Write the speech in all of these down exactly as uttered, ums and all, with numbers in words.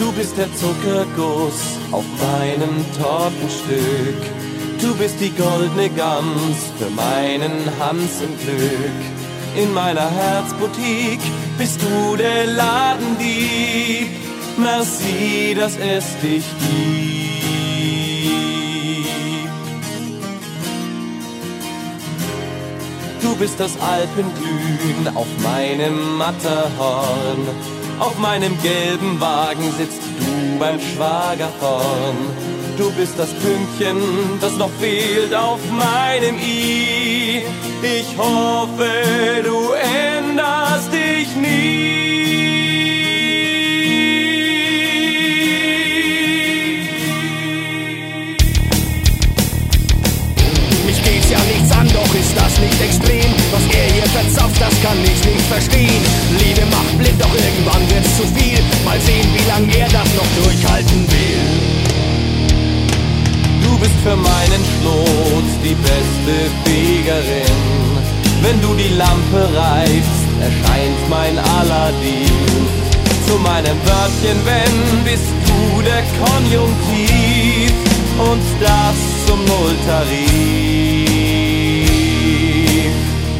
Du bist der Zuckerguss auf meinem Tortenstück. Du bist die goldene Gans für meinen Hans im Glück. In meiner Herzboutique bist du der Ladendieb. Merci, dass es dich gibt. Du bist das Alpenglühen auf meinem Matterhorn. Auf meinem gelben Wagen sitzt du beim Schwagerhorn. Du bist das Pünktchen, das noch fehlt auf meinem I. Ich hoffe, du änderst dich nie. Mich geht's ja nichts an, doch ist das nicht extrem. Was er hier verzapft, das kann ich nicht verstehen. Liebe macht blind, doch irgendwann wird's zu viel. Mal sehen, wie lang er das noch durchhalten will. Du bist für meinen Schlot die beste Fegerin. Wenn du die Lampe reibst, erscheint mein Aladdin. Zu meinem Wörtchen wenn bist du der Konjunktiv und das zum Nulltarif.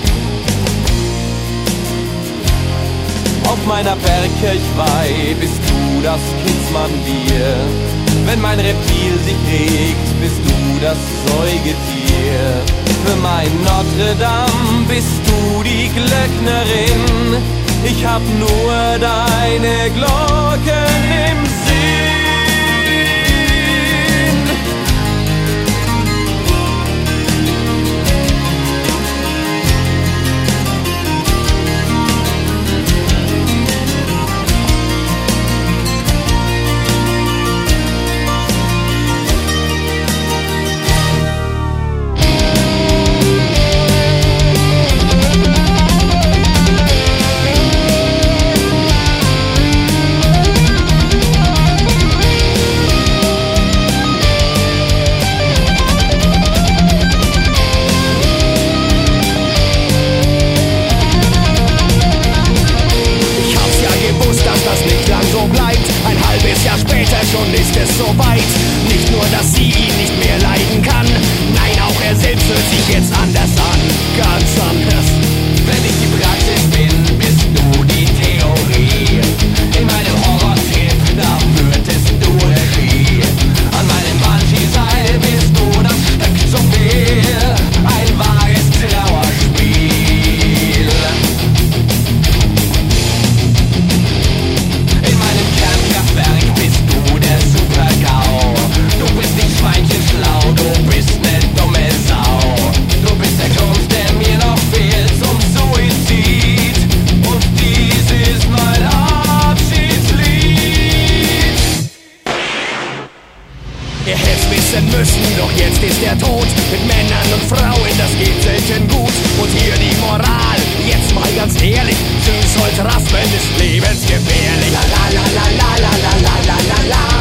Auf meiner Bergkirchweih bist du das Kindsmann-Bier. Wenn mein Reptil sich regt, bist du das Säugetier. Für mein Notre Dame bist du die Glöcknerin. Ich hab nur deine Glocken im Sinn. Schon ist es soweit, nicht nur, dass sie ihn nicht mehr leiden kann, nein, auch er selbst hört sich jetzt anders an, ganz anders. Wenn ich die Praxis bin, bist du die Theorie. In meinem Horrortrip, da führtest du Regie. An meinem Banshee-Seil bist du das Stück zum Fehl, ein wahres Trauerspiel. In meinem Kernkraftwerk bist du der Super-GAU. Du bist nicht schweinchenschlau, du bist ne dumme Sau. Du bist der Grund, der mir noch fehlt zum Suizid. Und dies ist mein Abschiedslied. Er hätt's wissen müssen, doch jetzt ist er tot. Mit Männern und Frauen, das geht selten gut. Und hier die Moral, jetzt mal ganz ehrlich. Süßholz raspen ist lebensgefährlich. La la la la la la la la la la.